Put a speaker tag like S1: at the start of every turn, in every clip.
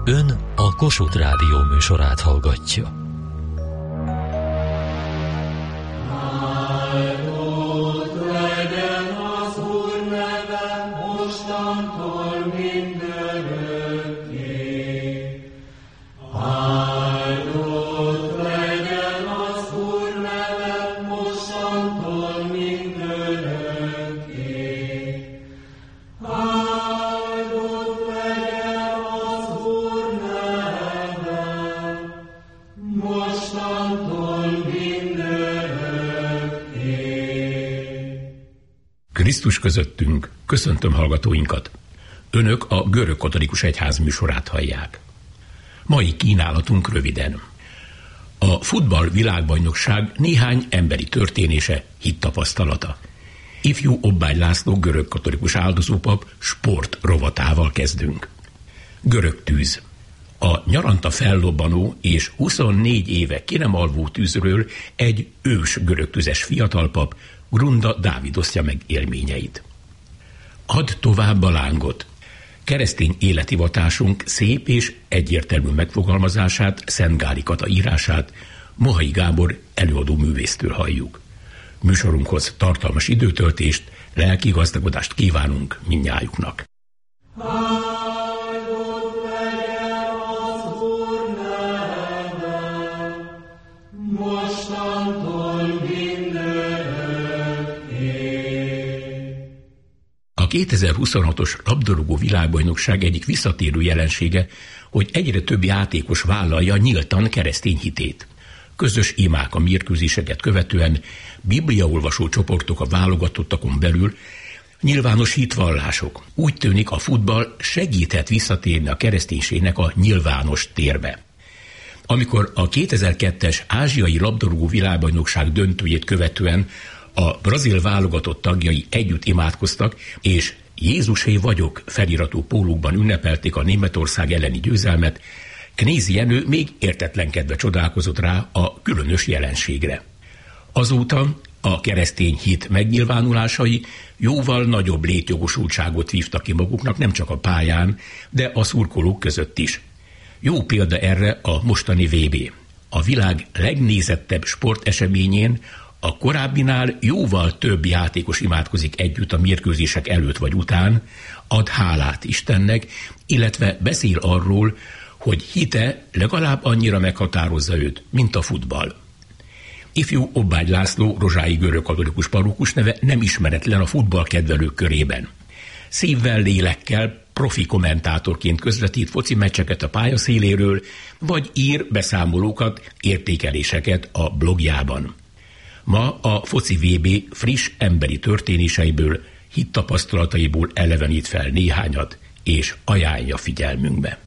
S1: Ön a Kossuth Rádió műsorát hallgatja.
S2: Krisztus közöttünk, köszöntöm hallgatóinkat. Önök a Görögkatolikus Egyház műsorát hallják. Mai kínálatunk röviden. A futball világbajnokság néhány emberi történése, hittapasztalata. Ifjú Obbágy László görögkatolikus áldozópap sport rovatával kezdünk. Görög tűz. A nyaranta fellobbanó és 24 éve ki nem alvó tűzről egy ős görögtüzes fiatalpap, Grunda Dávid osztja meg élményeit. Add tovább a lángot. Keresztény élethivatásunk szép és egyértelmű megfogalmazását, Szent Gáli Kata írását Mohai Gábor előadó művésztől halljuk. Műsorunkhoz tartalmas időtöltést, lelki gazdagodást kívánunk mindnyájuknak. A 2026-os labdarúgó világbajnokság egyik visszatérő jelensége, hogy egyre több játékos vállalja nyíltan keresztény hitét. Közös imák a mérkőzéseket követően, bibliaolvasó csoportok a válogatottakon belül, nyilvános hitvallások. Úgy tűnik, a futball segíthet visszatérni a kereszténységnek a nyilvános térbe. Amikor a 2002-es ázsiai labdarúgó világbajnokság döntőjét követően a brazil válogatott tagjai együtt imádkoztak, és Jézusé vagyok feliratú pólókban ünnepelték a Németország elleni győzelmet, Knézi Jenő még értetlenkedve csodálkozott rá a különös jelenségre. Azóta a keresztény hit megnyilvánulásai jóval nagyobb létjogosultságot vívtak ki maguknak nem csak a pályán, de a szurkolók között is. Jó példa erre a mostani VB. A világ legnézettebb sporteseményén a korábbinál jóval több játékos imádkozik együtt a mérkőzések előtt vagy után, ad hálát Istennek, illetve beszél arról, hogy hite legalább annyira meghatározza őt, mint a futball. Ifjú Obbágy László rozsái görögkatolikus parókus neve nem ismeretlen a futballkedvelők körében. Szívvel, lélekkel, profi kommentátorként közvetít foci meccseket a pályaszéléről, vagy ír beszámolókat, értékeléseket a blogjában. Ma a foci VB friss emberi történéseiből, hittapasztalataiból elevenít fel néhányat, és ajánlja figyelmünkbe.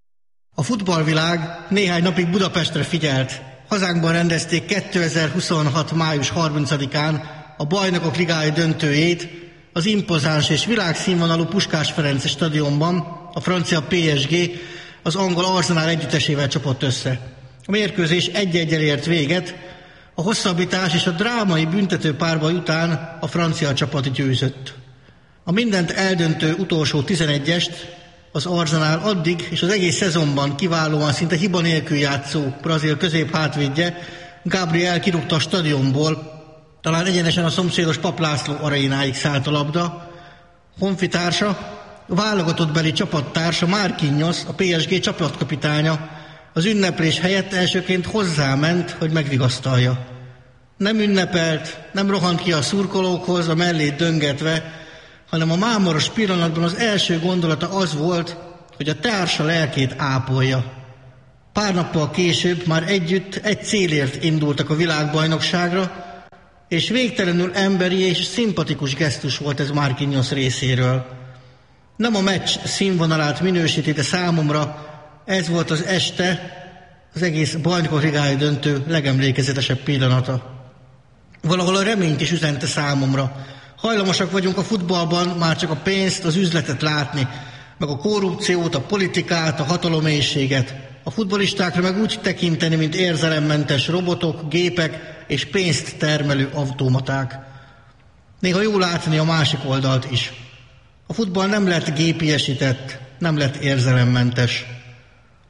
S3: A futballvilág néhány napig Budapestre figyelt. Hazánkban rendezték 2026. május 30-án a Bajnokok Ligája döntőjét az impozáns és világszínvonalú Puskás Ferenc stadionban. A francia PSG az angol Arsenal együttesével csapott össze. A mérkőzés 1-1-el ért véget, a hosszabbítás és a drámai büntető párbaj után a francia csapat győzött. A mindent eldöntő utolsó 11-est az Arsenal addig és az egész szezonban kiválóan, szinte hiba nélkül játszó brazil középhátvédje Gabriel kirúgta a stadionból, talán egyenesen a szomszédos Pap László arénáig szállt a labda. Honfitársa, a válogatottbeli csapattársa Marquinhos, a PSG csapatkapitánya az ünneplés helyett elsőként hozzáment, hogy megvigasztalja. Nem ünnepelt, nem rohant ki a szurkolókhoz, a mellét döngetve, hanem a mámoros pillanatban az első gondolata az volt, hogy a társa lelkét ápolja. Pár nappal később már együtt egy célért indultak a világbajnokságra, és végtelenül emberi és szimpatikus gesztus volt ez Marquinhos részéről. Nem a meccs színvonalát minősíti, de számomra ez volt az este, az egész Bajnokok Ligája döntő legemlékezetesebb pillanata. Valahol a reményt is üzente számomra. Hajlamosak vagyunk a futballban már csak a pénzt, az üzletet látni, meg a korrupciót, a politikát, a hatalomélységet. A futballistákra meg úgy tekinteni, mint érzelemmentes robotok, gépek és pénzt termelő automaták. Néha jó látni a másik oldalt is. A futball nem lett gépiesített, nem lett érzelemmentes.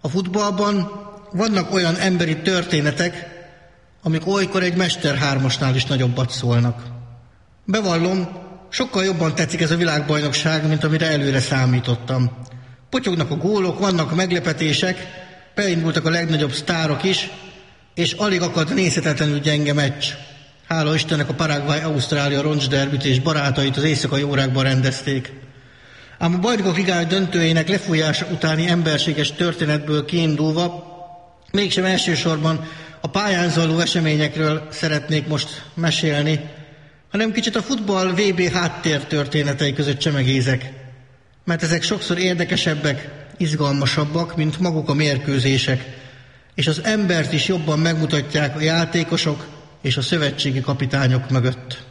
S3: A futballban vannak olyan emberi történetek, amik olykor egy Mester 3-asnál is nagyobbat szólnak. Bevallom, sokkal jobban tetszik ez a világbajnokság, mint amire előre számítottam. Potyognak a gólok, vannak meglepetések, beindultak a legnagyobb sztárok is, és alig akad nézhetetlenül gyenge meccs. Hála Istennek a Paraguay-Ausztrália roncsderbit és barátait az éjszakai órákban rendezték. Ám a Bajnokok Ligája döntőjének lefújása utáni emberséges történetből kiindulva mégsem elsősorban a pályán zajló eseményekről szeretnék most mesélni, hanem kicsit a futball VB háttér történetei között csemegézek, mert ezek sokszor érdekesebbek, izgalmasabbak, mint maguk a mérkőzések, és az embert is jobban megmutatják a játékosok és a szövetségi kapitányok mögött.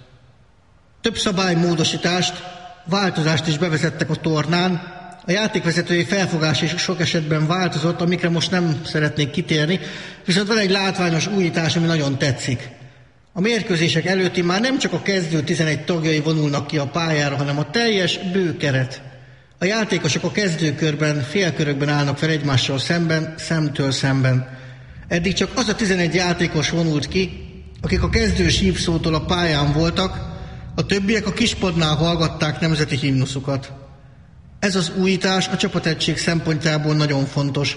S3: Több szabálymódosítást, változást is bevezettek a tornán, a játékvezetői felfogás is sok esetben változott, amikre most nem szeretnék kitérni, viszont van egy látványos újítás, ami nagyon tetszik. A mérkőzések előtti már nem csak a kezdő 11 tagjai vonulnak ki a pályára, hanem a teljes bőkeret. A játékosok a kezdőkörben, félkörökben állnak fel egymással szemben, szemtől szemben. Eddig csak az a 11 játékos vonult ki, akik a kezdős hívszótól a pályán voltak, a többiek a kispadnál hallgatták nemzeti himnuszukat. Ez az újítás a csapategység szempontjából nagyon fontos.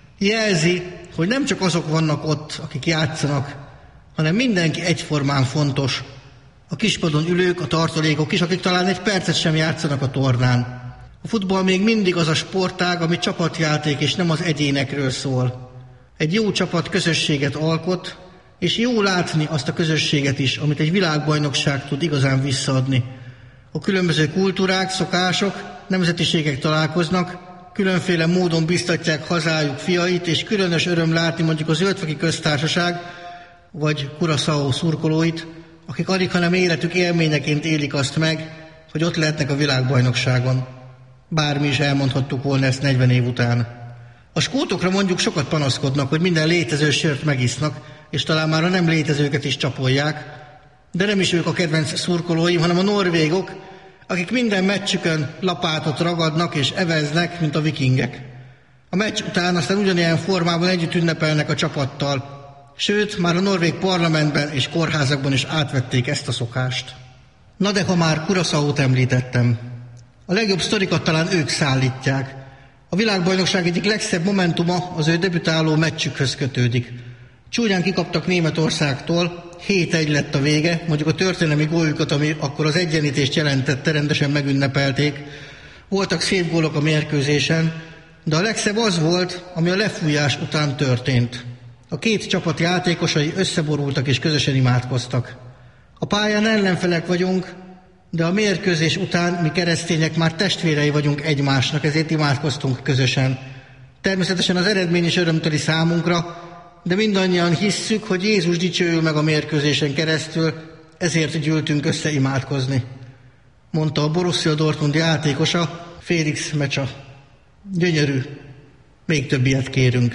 S3: Jelzi, hogy nem csak azok vannak ott, akik játszanak, hanem mindenki egyformán fontos. A kispadon ülők, a tartalékok is, akik talán egy percet sem játszanak a tornán. A futball még mindig az a sportág, ami csapatjáték és nem az egyénekről szól. Egy jó csapat közösséget alkot, és jó látni azt a közösséget is, amit egy világbajnokság tud igazán visszaadni. A különböző kultúrák, szokások, nemzetiségek találkoznak, különféle módon biztatják hazájuk fiait, és különös öröm látni mondjuk a Zöldfoki Köztársaság vagy Curaçao szurkolóit, akik alig, hanem életük élményeként élik azt meg, hogy ott lehetnek a világbajnokságon. Bármi is elmondhattuk volna ezt 40 év után. A skótokra mondjuk sokat panaszkodnak, hogy minden létező sört megisznak, és talán már a nem létezőket is csapolják, de nem is ők a kedvenc szurkolóim, hanem a norvégok, akik minden meccsükön lapátot ragadnak és eveznek, mint a vikingek. A meccs után aztán ugyanilyen formában együtt ünnepelnek a csapattal, sőt, már a norvég parlamentben és kórházakban is átvették ezt a szokást. Na de ha már Curaçaót említettem, a legjobb sztorikat talán ők szállítják. A világbajnokság egyik legszebb momentuma az ő debütáló meccsükhöz kötődik. Csúnyán kikaptak Németországtól, 7-1 lett a vége, mondjuk a történelmi góljukat, ami akkor az egyenlítést jelentette, rendesen megünnepelték. Voltak szép gólok a mérkőzésen, de a legszebb az volt, ami a lefújás után történt. A két csapat játékosai összeborultak és közösen imádkoztak. A pályán ellenfelek vagyunk, de a mérkőzés után mi keresztények már testvérei vagyunk egymásnak, ezért imádkoztunk közösen. Természetesen az eredmény is örömteli számunkra, de mindannyian hisszük, hogy Jézus dicsőül meg a mérkőzésen keresztül, ezért gyűltünk össze imádkozni, mondta a Borussia Dortmund játékosa, Félix Mecsa. Gyönyörű, még több ilyet kérünk.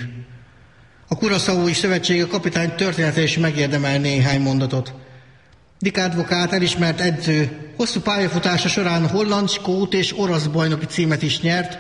S3: A Curaçaói Szövetsége kapitány története is megérdemel néhány mondatot. Dick Advocaat elismert edző, hosszú pályafutása során holland, skót és orosz bajnoki címet is nyert,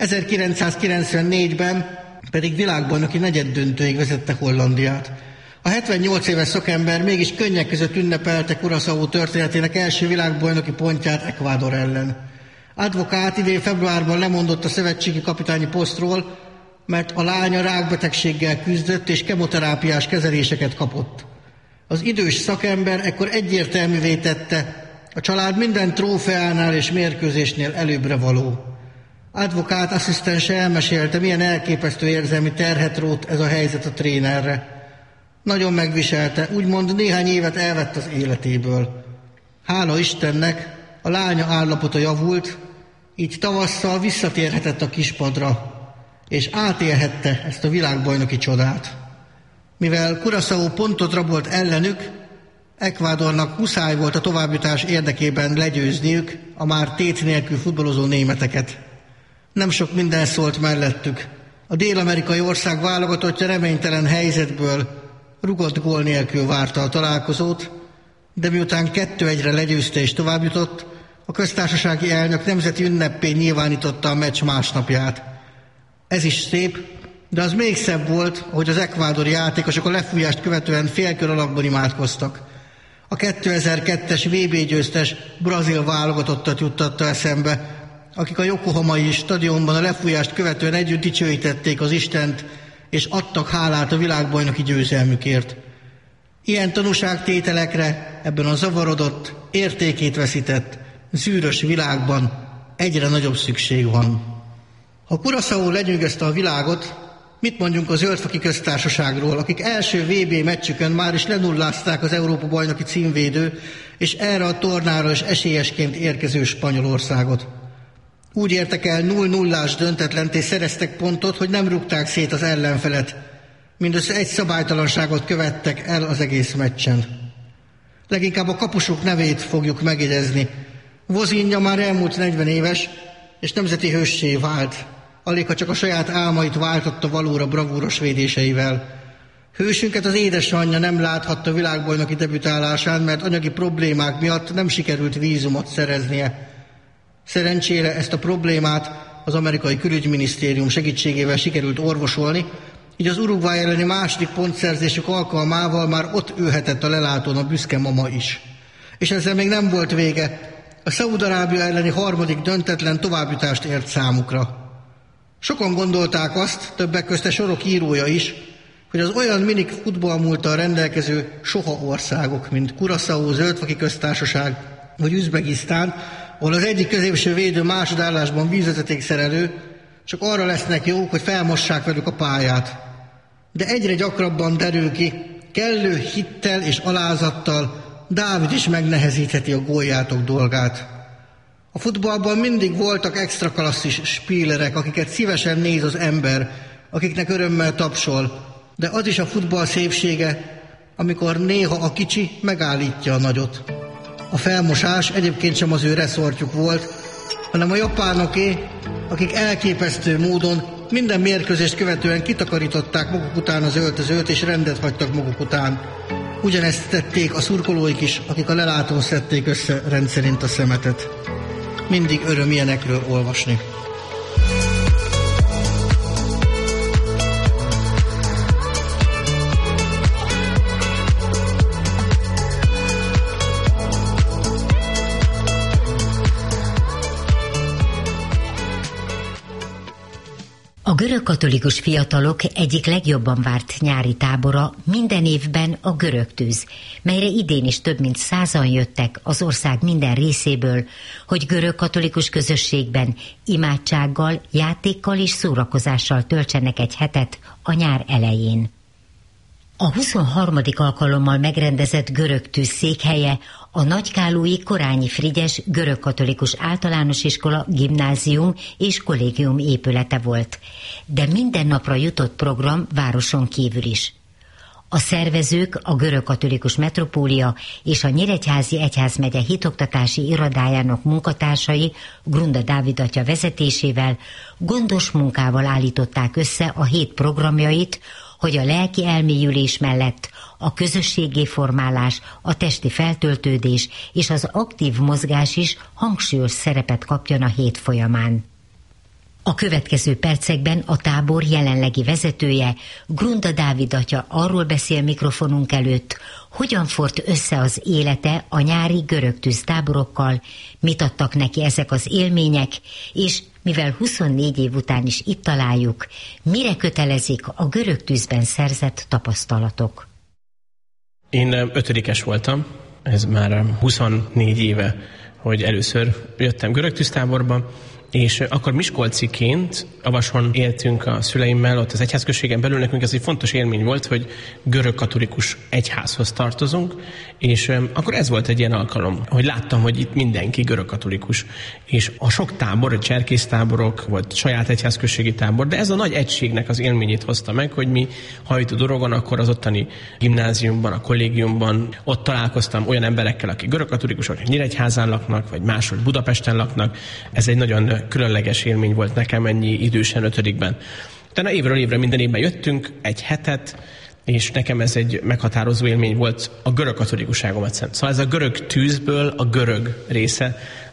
S3: 1994-ben pedig világbajnoki negyeddöntőig vezette Hollandiát. A 78 éves szakember mégis könnyek között ünnepelte Curaçao történetének első világbajnoki pontját Ecuador ellen. Advocaat idén februárban lemondott a szövetségi kapitányi posztról, mert a lánya rákbetegséggel küzdött és kemoterápiás kezeléseket kapott. Az idős szakember ekkor egyértelművé tette, a család minden trófeánál és mérkőzésnél előbbre való. Advocaat asszisztense elmesélte, milyen elképesztő érzelmi terhet rótt ez a helyzet a trénerre. Nagyon megviselte, úgymond néhány évet elvett az életéből. Hála Istennek, a lánya állapota javult, így tavasszal visszatérhetett a kispadra, és átélhette ezt a világbajnoki csodát. Mivel Curaçao pontot rabolt ellenük, Ecuadornak muszáj volt a továbbjutás érdekében legyőzniük a már tét nélkül futballozó németeket. Nem sok minden szólt mellettük. A dél-amerikai ország válogatottja reménytelen helyzetből rugott gól nélkül várta a találkozót, de miután 2-1-re legyőzte és továbbjutott, a köztársasági elnök nemzeti ünneppé nyilvánította a meccs másnapját. Ez is szép, de az még szebb volt, hogy az ekvádori játékosok a lefújást követően félkör alakban imádkoztak. A 2002-es VB győztes brazil válogatottat juttatta eszembe, akik a yokohamai stadionban a lefújást követően együtt dicsőítették az Istent, és adtak hálát a világbajnoki győzelmükért. Ilyen tanúságtételekre ebben a zavarodott, értékét veszített, zűrös világban egyre nagyobb szükség van. Ha Curaçao lenyűgözte a világot, mit mondjunk a Zöldfoki Köztársaságról, akik első VB meccsükön már is lenullázták az Európa-bajnoki címvédő, és erre a tornára is esélyesként érkező Spanyolországot. Úgy értek el 0-0-ás döntetlent és szereztek pontot, hogy nem rúgták szét az ellenfelet. Mindössze egy szabálytalanságot követtek el az egész meccsen. Leginkább a kapusuk nevét fogjuk megjegyezni. Vozinha már elmúlt 40 éves, és nemzeti hőssé vált. Alig, ha csak a saját álmait váltotta valóra bravúros védéseivel. Hősünket az édesanyja nem láthatta világbajnoki debütálásán, mert anyagi problémák miatt nem sikerült vízumot szereznie. Szerencsére ezt a problémát az amerikai külügyminisztérium segítségével sikerült orvosolni, így az Uruguay elleni második pontszerzésük alkalmával már ott ülhetett a lelátón a büszke mama is. És ezzel még nem volt vége. A Szaúd-Arábia elleni harmadik döntetlen továbbjutást ért számukra. Sokan gondolták azt, többek közt a sorok írója is, hogy az olyan minik futballmúlttal rendelkező soha országok, mint Curaçao, Zöldfoki Köztársaság vagy Üzbegisztán, ahol az egyik középső védő másodállásban vízvezetékszerelő, csak arra lesznek jók, hogy felmossák velük a pályát. De egyre gyakrabban derül ki, kellő hittel és alázattal Dávid is megnehezítheti a góljátok dolgát. A futballban mindig voltak extra klasszis spílerek, akiket szívesen néz az ember, akiknek örömmel tapsol, de az is a futball szépsége, amikor néha a kicsi megállítja a nagyot. A felmosás egyébként sem az ő reszortjuk volt, hanem a japánoké, akik elképesztő módon minden mérkőzést követően kitakarították maguk után az öltözőt, és rendet hagytak maguk után. Ugyanezt tették a szurkolóik is, akik a lelátón szedték össze rendszerint a szemetet. Mindig öröm ilyenekről olvasni.
S4: A görögkatolikus fiatalok egyik legjobban várt nyári tábora minden évben a Görög Tűz, melyre idén is több mint 100-an jöttek az ország minden részéből, hogy görögkatolikus közösségben imádsággal, játékkal és szórakozással töltsenek egy hetet a nyár elején. A 23. alkalommal megrendezett Görög Tűz székhelye a Nagykálói Korányi Frigyes görögkatolikus általános iskola, gimnázium és kollégium épülete volt, de minden napra jutott program városon kívül is. A szervezők, a görögkatolikus metropólia és a Nyíregyházi Egyházmegye hitoktatási irodájának munkatársai Grunda Dávid atya vezetésével gondos munkával állították össze a hét programjait, hogy a lelki elmélyülés mellett a közösséggé formálás, a testi feltöltődés és az aktív mozgás is hangsúlyos szerepet kapjon a hét folyamán. A következő percekben a tábor jelenlegi vezetője, Grunda Dávid atya arról beszél mikrofonunk előtt, hogyan fort össze az élete a nyári Görög Tűz táborokkal, mit adtak neki ezek az élmények, és mivel 24 év után is itt találjuk, mire kötelezik a Görög Tűzben szerzett tapasztalatok.
S5: Én 5-es voltam, ez már 24 éve, hogy először jöttem Görög Tűz táborba, és akkor miskolciként Avason éltünk a szüleimmel, ott az egyházközségen belül nekünk ez egy fontos élmény volt, hogy görögkatolikus egyházhoz tartozunk, és akkor ez volt egy ilyen alkalom, hogy láttam, hogy itt mindenki görögkatolikus, és a sok tábor, a cserkésztáborok, vagy saját egyházközségi tábor, de ez a nagy egységnek az élményét hozta meg, hogy mi Hajtó-Dorogon, akkor az ottani gimnáziumban, a kollégiumban, ott találkoztam olyan emberekkel, akik görögkatolikusok, akik Nyíregyházán laknak, vagy máshol Budapesten laknak. Ez egy nagyon különleges élmény volt nekem ennyi idősen 5-ben. Utána évről évre minden évben jöttünk, egy hetet, és nekem ez egy meghatározó élmény volt a görög katolikusságomat szent. Szóval ez a Görög Tűzből a görög része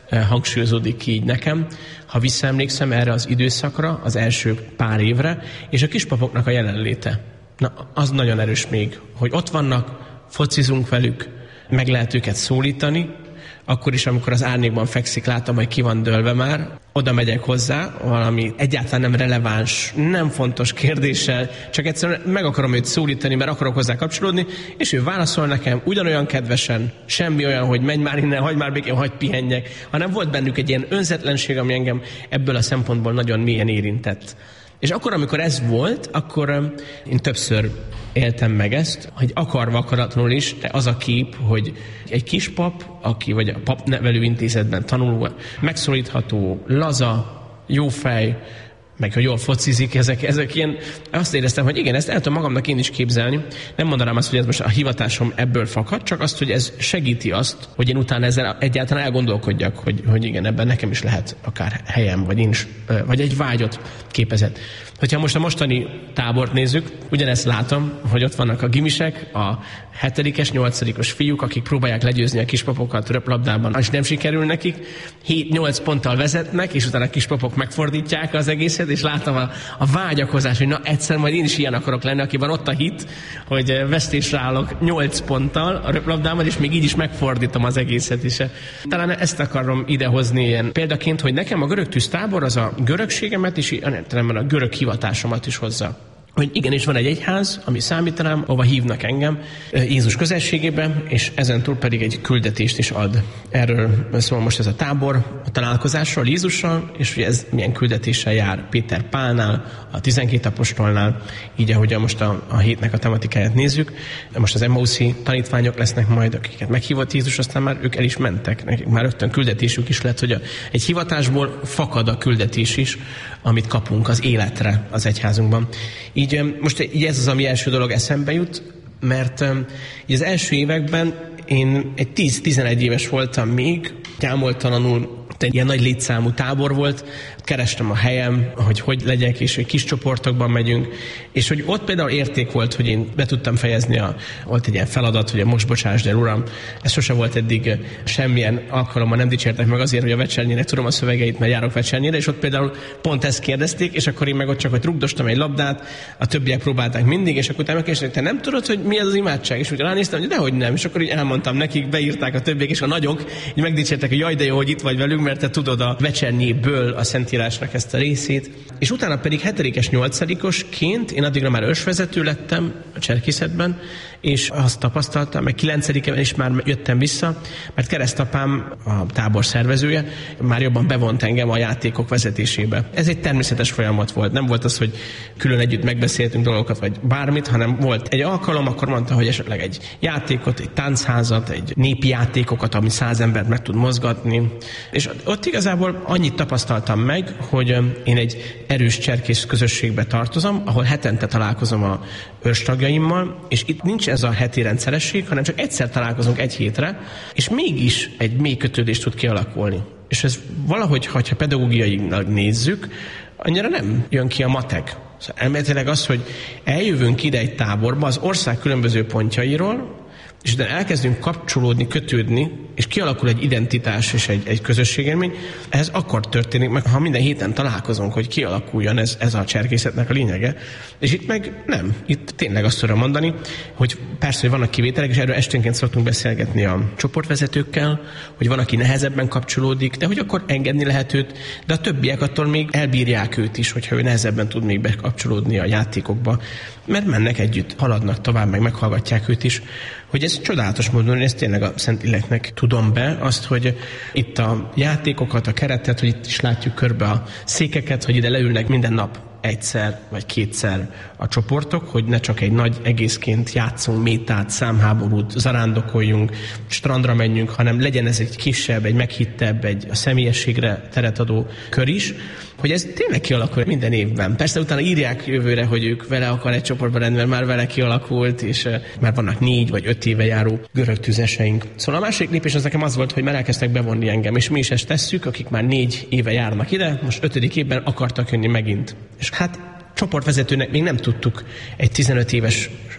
S5: hangsúlyozódik így nekem, ha visszaemlékszem erre az időszakra, az első pár évre, és a kispapoknak a jelenléte. Na, az nagyon erős még, hogy ott vannak, focizunk velük, meg lehet őket szólítani, akkor is, amikor az árnyékban fekszik, látom, hogy ki van dőlve már, oda megyek hozzá, valami egyáltalán nem releváns, nem fontos kérdéssel, csak egyszerűen meg akarom őt szólítani, mert akarok hozzá kapcsolódni, és ő válaszol nekem ugyanolyan kedvesen, semmi olyan, hogy menj már innen, hagyd már békén, hagyd pihenjek, hanem volt bennük egy ilyen önzetlenség, ami engem ebből a szempontból nagyon mélyen érintett. És akkor, amikor ez volt, akkor én többször éltem meg ezt, hogy akarva akaratlanul is, de az a kép, hogy egy kispap, aki vagy a papnevelő intézetben tanuló, megszólítható, laza, jó fej, meg hogy jól focizik, ezek ilyen, azt éreztem, hogy igen, ezt el tudom magamnak én is képzelni. Nem mondanám azt, hogy ez most a hivatásom ebből fakad, csak azt, hogy ez segíti azt, hogy én utána ezzel egyáltalán elgondolkodjak, hogy igen, ebben nekem is lehet akár helyem, vagy én is, vagy egy vágyot képezett. Hogyha most a mostani tábort nézzük, ugyanezt látom, hogy ott vannak a gimisek, a 7-es, 8-os fiúk, akik próbálják legyőzni a kispapokat röplabdában, és nem sikerül nekik, 7-8 ponttal vezetnek, és utána a kispapok megfordítják az egészet, és látom a vágyakozás, hogy na egyszer majd én is ilyen akarok lenni, akiben ott a hit, hogy vesztésre állok 8 ponttal a röplabdában, és még így is megfordítom az egészet is. Talán ezt akarom idehozni ilyen példaként, hogy nekem a görög tűztábor az a görögségemet és a görög hivatásomat is hozza. Hogy igenis van egy egyház, ami számít rám, ahova hívnak engem Jézus közelségében, és ezentúl pedig egy küldetést is ad. Erről szól most ez a tábor, a találkozásról Jézussal, és hogy ez milyen küldetéssel jár Péter Pálnál, a 12 apostolnál, így ahogy most a hétnek a tematikáját nézzük. Most az Emmauszi tanítványok lesznek majd, akiket meghívott Jézus, aztán már ők el is mentek. Nekik már rögtön küldetésük is lett, hogy egy hivatásból fakad a küldetés is, amit kapunk az életre az egyházunkban. Így most így ez az, ami első dolog eszembe jut, mert így az első években én egy 10-11 éves voltam még, gyámoltalanul, egy ilyen nagy létszámú tábor volt, kerestem a helyem, hogy legyek, és hogy kis csoportokban megyünk, és hogy ott például érték volt, hogy én be tudtam fejezni, volt egy ilyen feladat, hogy most bocsásd el, Uram, ez sose volt eddig semmilyen alkalommal, nem dicsértek meg azért, hogy a vecsernyének tudom a szövegeit, mert járok vecsernyére, és ott például pont ezt kérdezték, és akkor én meg ott csak, hogy rugdostam egy labdát, a többiek próbálták mindig, és akkor utána megkérdezték, te nem tudod, hogy mi ez az imádság? És úgy ránéztem, hogy dehogy nem, és akkor így elmondtam nekik, beírták a többiek, és a nagyok így megdicsértek, hogy jaj, de jó, hogy itt vagy velünk, mert te tudod a vecsernyéből a Szentírásnak ezt a részét. És utána pedig 7-es, 8-osként én addigra már ősvezető lettem a cserkészetben, és azt tapasztaltam, meg 9-ben is már jöttem vissza, mert keresztapám, a tábor szervezője, már jobban bevont engem a játékok vezetésébe. Ez egy természetes folyamat volt. Nem volt az, hogy külön együtt megbeszéltünk dolgokat, vagy bármit, hanem volt egy alkalom, akkor mondta, hogy esetleg egy játékot, egy táncházat, egy népi játékokat, ami 100 embert meg tud mozgatni. És ott igazából annyit tapasztaltam meg, hogy én egy erős cserkész közösségbe tartozom, ahol hetente találkozom a őstagjaimmal, és itt nincs ez a heti rendszeresség, hanem csak egyszer találkozunk egy hétre, és mégis egy mély kötődés tud kialakulni. És ez valahogy, ha pedagógiailag nézzük, annyira nem jön ki a matek. Szóval elméletileg az, hogy eljövünk ide egy táborba az ország különböző pontjairól, és utána elkezdünk kapcsolódni, kötődni, és kialakul egy identitás és egy közösségélmény, ez akkor történik meg, ha minden héten találkozunk, hogy kialakuljon ez a cserkészetnek a lényege. És itt meg nem. Itt tényleg azt tudom mondani, hogy persze, hogy vannak kivételek, és erről esténként szoktunk beszélgetni a csoportvezetőkkel, hogy van, aki nehezebben kapcsolódik, de hogy akkor engedni lehet őt, de a többiek attól még elbírják őt is, hogyha ő nehezebben tud még bekapcsolódni a játékokba, mert mennek együtt, haladnak tovább, meg meghallgatják őt is. Hogy ez csodálatos módon, ez tényleg a Szentléleknek tudom be, azt, hogy itt a játékokat, a keretet, hogy itt is látjuk körbe a székeket, hogy ide leülnek minden nap egyszer vagy kétszer a csoportok, hogy ne csak egy nagy egészként játszunk métát, számháborút, zarándokoljunk, strandra menjünk, hanem legyen ez egy kisebb, egy meghittebb, egy a személyességre teret adó kör is, hogy ez tényleg kialakul minden évben. Persze utána írják jövőre, hogy ők vele akar egy csoportban lenni, mert már vele kialakult, és már vannak 4 vagy 5 éve járó görög tüzeseink. Szóval a másik lépés az nekem az volt, hogy már elkezdtek bevonni engem, és mi is ezt tesszük, akik már 4 éve járnak ide, most 5. évben akartak jönni megint. És hát csoportvezetőnek még nem tudtuk egy 15 éves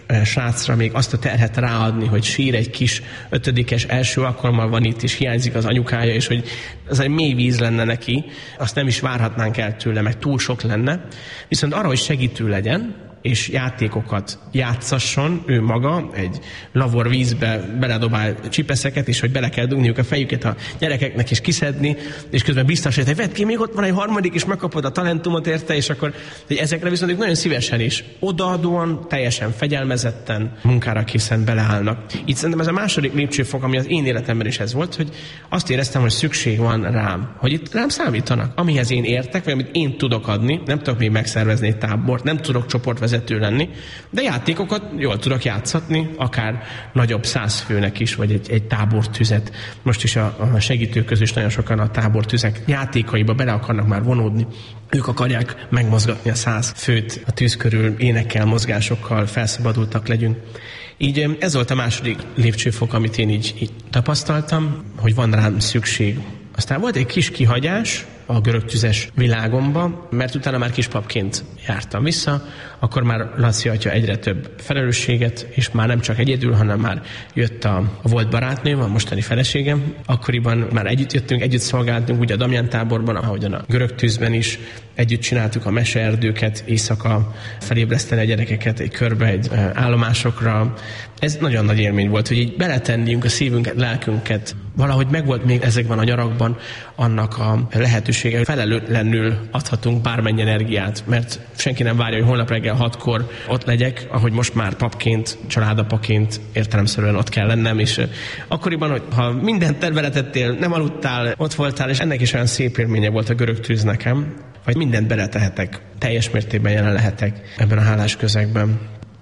S5: srácra még azt a terhet ráadni, hogy sír egy kis 5-es első alkalommal van itt, és hiányzik az anyukája, és hogy az egy mély víz lenne neki, azt nem is várhatnánk el tőle, meg túl sok lenne. Viszont arra, hogy segítő legyen, és játékokat játszasson ő maga, egy lavor vízbe beledobál csipeszeket, és hogy bele kell dugniuk a fejüket a gyerekeknek, és kiszedni, és közben biztosít, hogy vedd ki, még ott van egy harmadik, és megkapod a talentumot érte, és akkor hogy ezekre viszont ők nagyon szívesen is odaadóan, teljesen fegyelmezetten, munkára készen beleállnak. Így szerintem ez a második lépcsőfok, ami az én életemben is ez volt, hogy azt éreztem, hogy szükség van rám, hogy itt rám számítanak, amihez én értek, vagy amit én tudok adni, nem tudok még megszervezni egy tábort, nem tudok csoportvezető lenni, de játékokat jól tudok játszatni, akár nagyobb 100 főnek is, vagy egy tábortüzet. Most is a segítők közül is nagyon sokan a tábortüzek játékaiba bele akarnak már vonódni. Ők akarják megmozgatni a 100 főt a tűz körül, énekkel, mozgásokkal, felszabadultak legyünk. Így ez volt a második lépcsőfok, amit én így tapasztaltam, hogy van rám szükség. Aztán volt egy kis kihagyás a görögtüzes világomba, mert utána már kispapként jártam vissza, akkor már Laci atya egyre több felelősséget, és már nem csak egyedül, hanem már jött a volt barátnőm, a mostani feleségem. Akkoriban már együtt jöttünk, együtt szolgáltunk, ugye a Damján táborban, ahogyan a görögtűzben is, együtt csináltuk a meseerdőket, éjszaka felébreszteni a gyerekeket egy körbe, egy állomásokra. Ez nagyon nagy élmény volt, hogy így beletenniünk a szívünket, lelkünket. Valahogy megvolt még ezekben a nyarakban annak a lehetősége, hogy felelőtlenül adhatunk bármennyi energiát, mert senki nem várja, hogy holnap reggel 6-kor ott legyek, ahogy most már papként, családapaként értelemszerűen ott kell lennem, és akkoriban, ha mindent terveletettél, nem aludtál, ott voltál, és ennek is olyan szép élménye volt a görögtűz nekem, hogy mindent beletehetek, teljes mértékben jelen lehetek ebben a hálás közegben.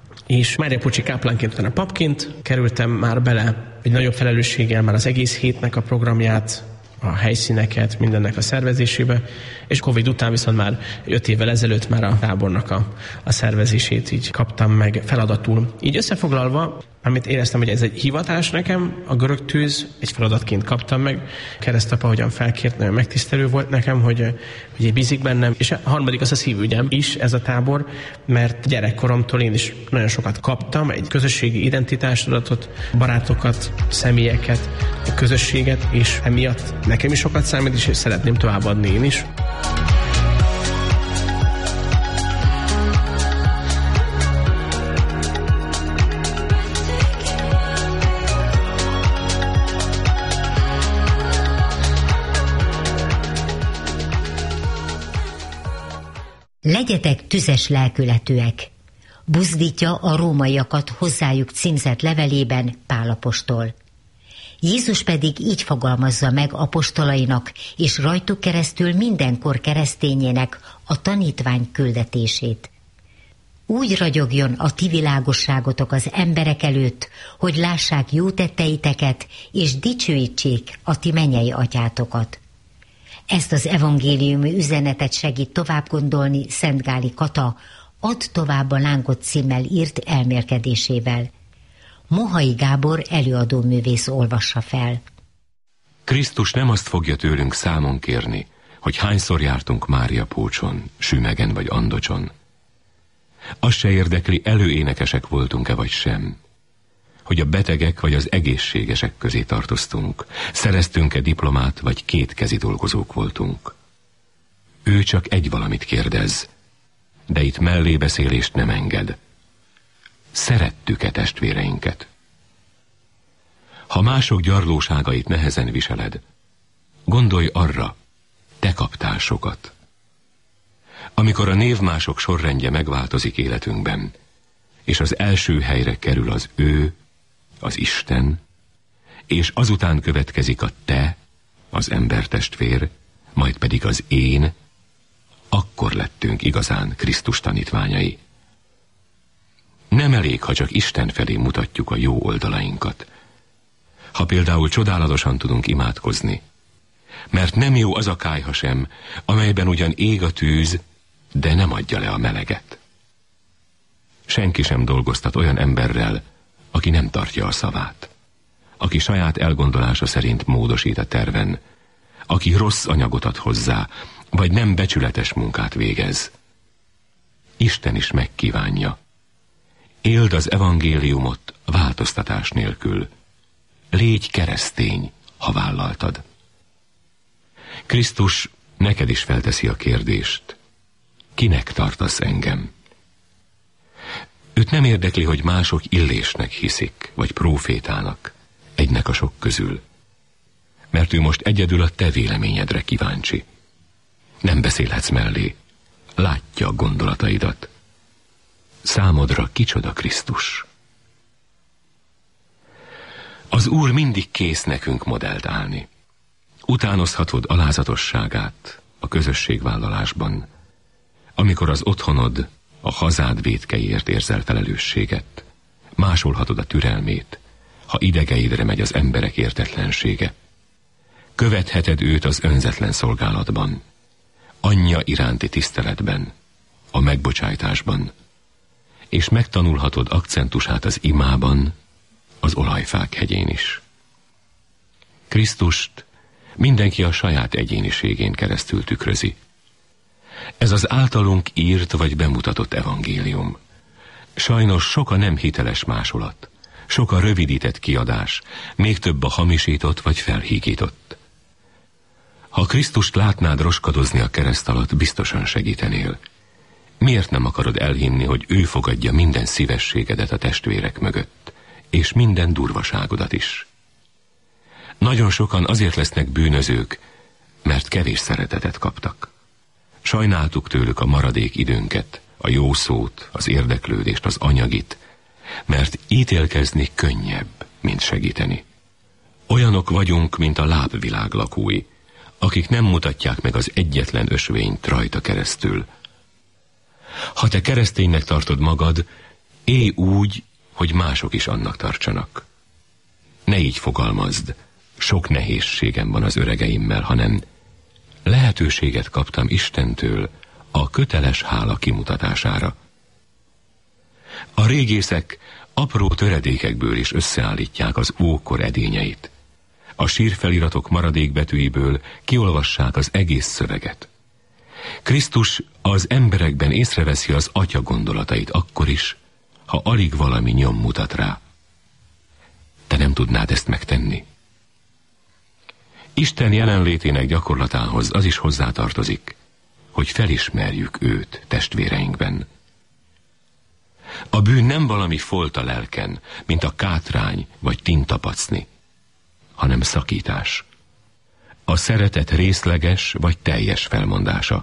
S5: És Mária Pucsi káplánként, utána papként kerültem már bele egy nagyobb felelősséggel már az egész hétnek a programját, a helyszíneket, mindennek a szervezésébe, és Covid után viszont már 5 évvel ezelőtt már a tábornak a szervezését így kaptam meg feladatul. Így összefoglalva, amit éreztem, hogy ez egy hivatás nekem, a görögtűz, egy feladatként kaptam meg. Keresztapa hogyan felkért, nagyon megtisztelő volt nekem, hogy bízik bennem. És a harmadik az a szívügyem is, ez a tábor, mert gyerekkoromtól én is nagyon sokat kaptam, egy közösségi identitástudatot, barátokat, személyeket, egy közösséget, és emiatt nekem is sokat számít, és szeretném továbbadni én is.
S4: Legyetek tüzes lelkületűek, buzdítja a rómaiakat hozzájuk címzett levelében Pál apostol. Jézus pedig így fogalmazza meg apostolainak és rajtuk keresztül mindenkor keresztényének a tanítvány küldetését. Úgy ragyogjon a ti világosságotok az emberek előtt, hogy lássák jó tetteiteket, és dicsőítsék a ti mennyei atyátokat. Ezt az evangéliumi üzenetet segít tovább gondolni Szentgáli Kata, Add tovább a lángot címmel írt elmélkedésével. Mohai Gábor előadóművész olvassa fel.
S6: Krisztus nem azt fogja tőlünk számon kérni, hogy hányszor jártunk Mária Pócson, Sümegen vagy Andocson. Azt se érdekli, előénekesek voltunk-e vagy sem. Hogy a betegek vagy az egészségesek közé tartoztunk, szereztünk-e diplomát vagy kétkezi dolgozók voltunk. Ő csak egy valamit kérdez, de itt mellébeszélést nem enged. Szerettük-e testvéreinket? Ha mások gyarlóságait nehezen viseled, gondolj arra, te kaptál sokat. Amikor a névmások sorrendje megváltozik életünkben, és az első helyre kerül az ő, az Isten, és azután következik a te, az embertestvér, majd pedig az én, akkor lettünk igazán Krisztus tanítványai. Nem elég, ha csak Isten felé mutatjuk a jó oldalainkat. Ha például csodálatosan tudunk imádkozni, mert nem jó az a kályha sem, amelyben ugyan ég a tűz, de nem adja le a meleget. Senki sem dolgoztat olyan emberrel, aki nem tartja a szavát, aki saját elgondolása szerint módosít a terven, aki rossz anyagot ad hozzá, vagy nem becsületes munkát végez. Isten is megkívánja. Éld az evangéliumot változtatás nélkül. Légy keresztény, ha vállaltad. Krisztus neked is felteszi a kérdést. Kinek tartasz engem? Őt nem érdekli, hogy mások Illésnek hiszik, vagy prófétának, egynek a sok közül. Mert ő most egyedül a te véleményedre kíváncsi. Nem beszélhetsz mellé. Látja a gondolataidat. Számodra kicsoda Krisztus? Az Úr mindig kész nekünk modellt állni. Utánozhatod alázatosságát a közösségvállalásban, amikor az otthonod, a hazád vétkeiért érzel felelősséget. Másolhatod a türelmét, ha idegeidre megy az emberek értetlensége. Követheted őt az önzetlen szolgálatban, anyja iránti tiszteletben, a megbocsájtásban, és megtanulhatod akcentusát az imában, az olajfák hegyén is. Krisztust mindenki a saját egyéniségén keresztül tükrözi. Ez az általunk írt vagy bemutatott evangélium. Sajnos sok a nem hiteles másolat, sok a rövidített kiadás, még több a hamisított vagy felhígított. Ha Krisztust látnád roskadozni a kereszt alatt, biztosan segítenél. Miért nem akarod elhinni, hogy ő fogadja minden szívességedet a testvérek mögött, és minden durvaságodat is? Nagyon sokan azért lesznek bűnözők, mert kevés szeretetet kaptak. Sajnáltuk tőlük a maradék időnket, a jó szót, az érdeklődést, az anyagit, mert ítélkezni könnyebb, mint segíteni. Olyanok vagyunk, mint a lábvilág lakói, akik nem mutatják meg az egyetlen ösvényt rajta keresztül. Ha te kereszténynek tartod magad, élj úgy, hogy mások is annak tartsanak. Ne így fogalmazd, sok nehézségem van az öregeimmel, hanem lehetőséget kaptam Istentől a köteles hála kimutatására. A régészek apró töredékekből is összeállítják az ókor edényeit. A sírfeliratok maradékbetűiből kiolvassák az egész szöveget. Krisztus az emberekben észreveszi az Atya gondolatait akkor is, ha alig valami nyom mutat rá. Te nem tudnád ezt megtenni? Isten jelenlétének gyakorlatához az is hozzátartozik, hogy felismerjük őt testvéreinkben. A bűn nem valami folt a lelken, mint a kátrány vagy tintapacni, hanem szakítás. A szeretet részleges vagy teljes felmondása.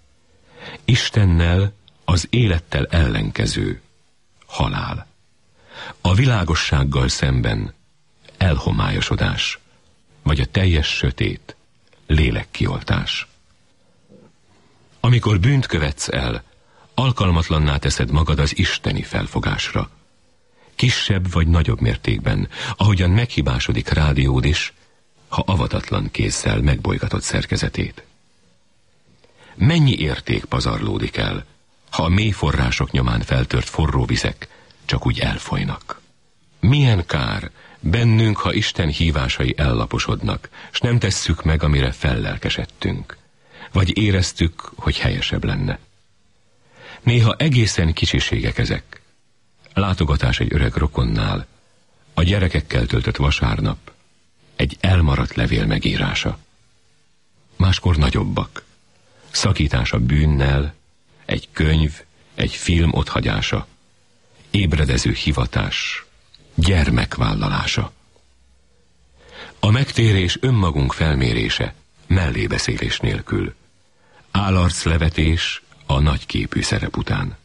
S6: Istennel az élettel ellenkező halál. A világossággal szemben elhomályosodás, vagy a teljes sötét lélekkioltás. Amikor bűnt követsz el, alkalmatlanná teszed magad az isteni felfogásra. Kisebb vagy nagyobb mértékben, ahogyan meghibásodik rádiód is, ha avatatlan kézzel megbolygatod szerkezetét. Mennyi érték pazarlódik el, ha a mély források nyomán feltört forró vizek csak úgy elfolynak? Milyen kár bennünk, ha Isten hívásai ellaposodnak, s nem tesszük meg, amire fellelkesedtünk, vagy éreztük, hogy helyesebb lenne. Néha egészen kicsiségek ezek. Látogatás egy öreg rokonnál, a gyerekekkel töltött vasárnap, egy elmaradt levél megírása. Máskor nagyobbak. Szakítás a bűnnel, egy könyv, egy film otthagyása, ébredező hivatás, gyermekvállalása. A megtérés önmagunk felmérése, mellébeszélés nélkül. Állarclevetés a nagyképű szerep után.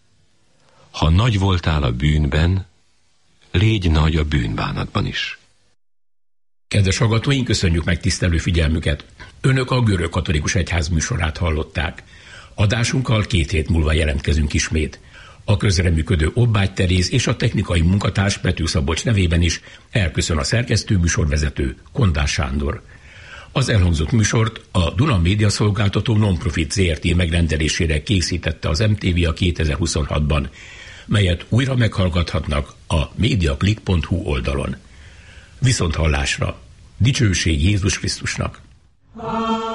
S6: Ha nagy voltál a bűnben, légy nagy a bűnbánatban is.
S2: Kedves hallgatóink, köszönjük megtisztelő figyelmüket! Önök a Görög Katolikus Egyház műsorát hallották. Adásunkkal 2 hét múlva jelentkezünk ismét. A közreműködő Obbágy Teréz és a technikai munkatárs Pető Szabolcs nevében is elköszön a szerkesztő műsorvezető Kondás Sándor. Az elhangzott műsort a Duna Média Szolgáltató Nonprofit Zrt. Megrendelésére készítette az MTV a 2026-ban, melyet újra meghallgathatnak a mediaclick.hu oldalon. Viszont hallásra! Dicsőség Jézus Krisztusnak!